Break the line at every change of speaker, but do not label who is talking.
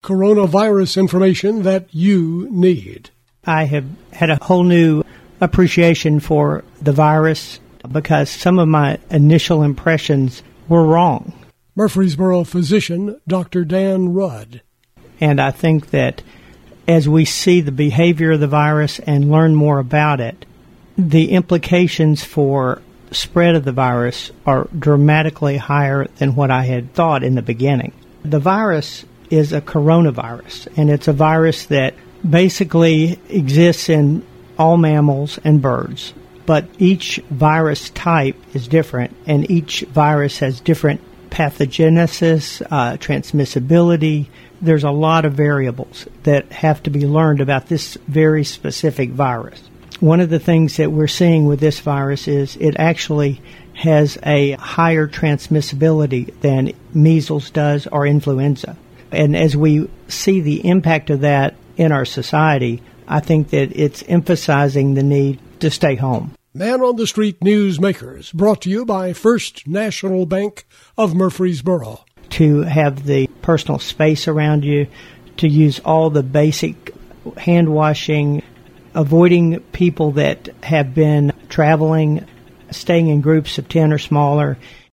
coronavirus information that you need.
I have had a whole new appreciation for the virus because some of my initial impressions were wrong.
Murfreesboro physician Dr. Dan Rudd.
And I think that as we see the behavior of the virus and learn more about it, the implications for spread of the virus are dramatically higher than what I had thought in the beginning. The virus is a coronavirus, and it's a virus that basically exists in all mammals and birds. But each virus type is different, and each virus has different pathogenesis, transmissibility. There's a lot of variables that have to be learned about this very specific virus. One of the things that we're seeing with this virus is it actually has a higher transmissibility than measles does or influenza. And as we see the impact of that in our society, I think that it's emphasizing the need to stay home.
Man on the Street Newsmakers, brought to you by First National Bank of Murfreesboro.
To have the personal space around you, to use all the basic hand washing, avoiding people that have been traveling, staying in groups of 10 or smaller.